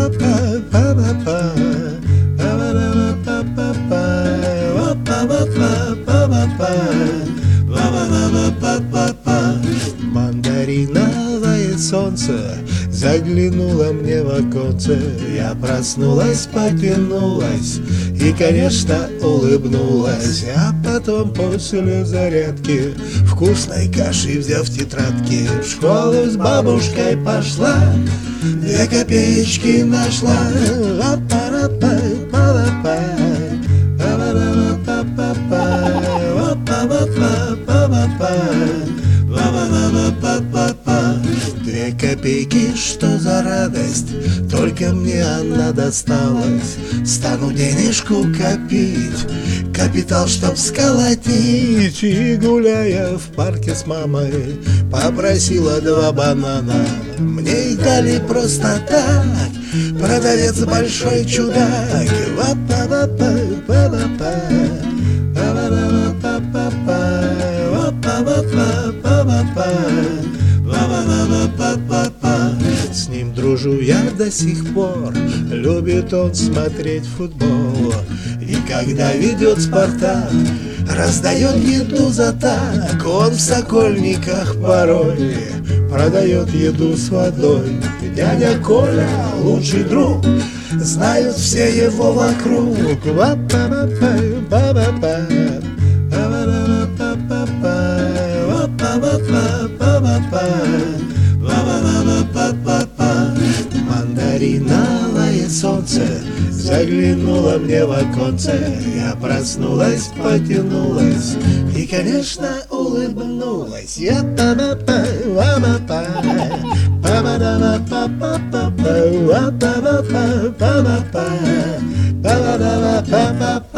Мандариновое солнце заглянуло мне в оконце. Я проснулась, потянулась и, конечно, улыбнулась. А потом после зарядки вкусной каши, взяв тетрадки, в школу с бабушкой пошла, 2 копеечки нашла. Две копейки, что за радость, только мне она досталась. Стану денежку копить, капитал, чтоб сколотить. И, гуляя в парке с мамой, попросила 2 банана. Мне их дали просто так, продавец большой чудак. С ним дружу я до сих пор, любит он смотреть футбол. И когда ведет «Спартак», раздает еду за так. Он в Сокольниках порой продает еду с водой. Дядя Коля, лучший друг, знают все его вокруг. Мандариновое солнце заглянуло мне в оконце. Я проснулась, потянулась и, конечно, улыбнулась. Я па